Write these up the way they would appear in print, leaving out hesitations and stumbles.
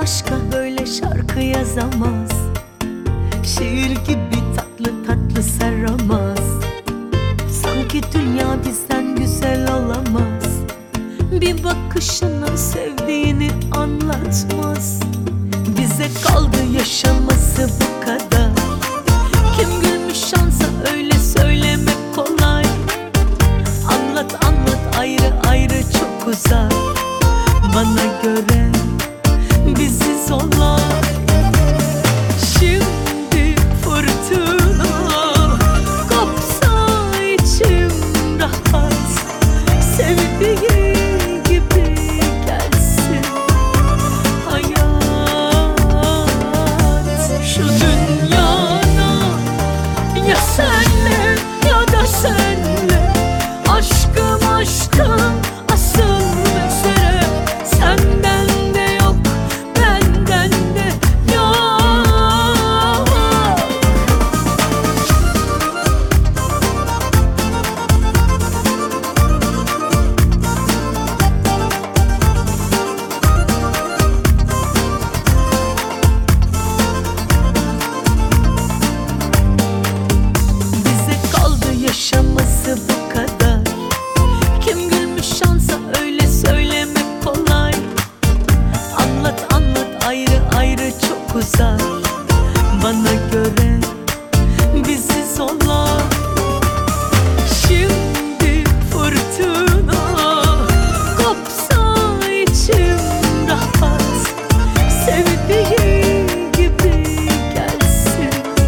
aşka böyle şarkı yazamaz. Şiir gibi tatlı tatlı saramaz. Sanki dünya bizden güzel olamaz. Bir bakışına sevdiğini anlatmaz. Bize kaldı yaşaması bu kadar. Kim gülmüş şansa öyle söylemek kolay. Anlat anlat ayrı ayrı çok uzak. Bana göre biziz olay. Şimdi fırtına kopsa içim rahat. Sevdiği gibi gelsin hayat. Şu dünyada ya senle ya da senle. Aşkım aşkım asıl mesele. Senden de yok, benden de yok. Bize kaldı yaşaması bu kadar. Kim gülmüş şansa öyle söylemek kolay. Anlat anlat ayrı ayrı çok uzak. Bana göre biziz olay. Şimdi fırtına kopsa içim rahat. Sevdiği gibi gelsin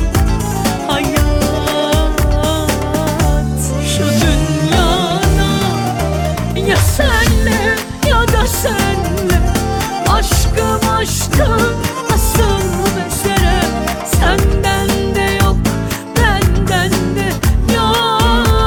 hayat. Şu dünyada ya senle ya da senle. Aşkım aşkım asıl mesele. Senden de yok, benden de yok.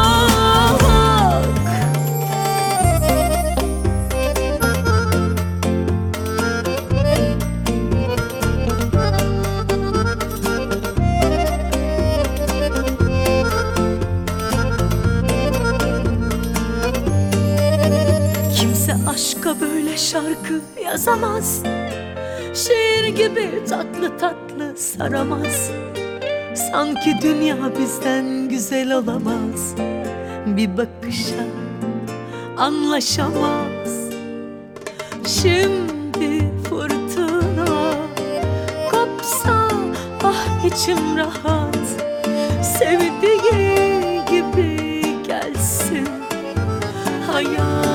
Kimse aşka böyle şarkı yazamaz. Şiir gibi tatlı tatlı saramaz. Sanki dünya bizden güzel olamaz. Bir bakışa anlaşamaz. Şimdi fırtına kopsa ah içim rahat. Sevdiği gibi gelsin hayat.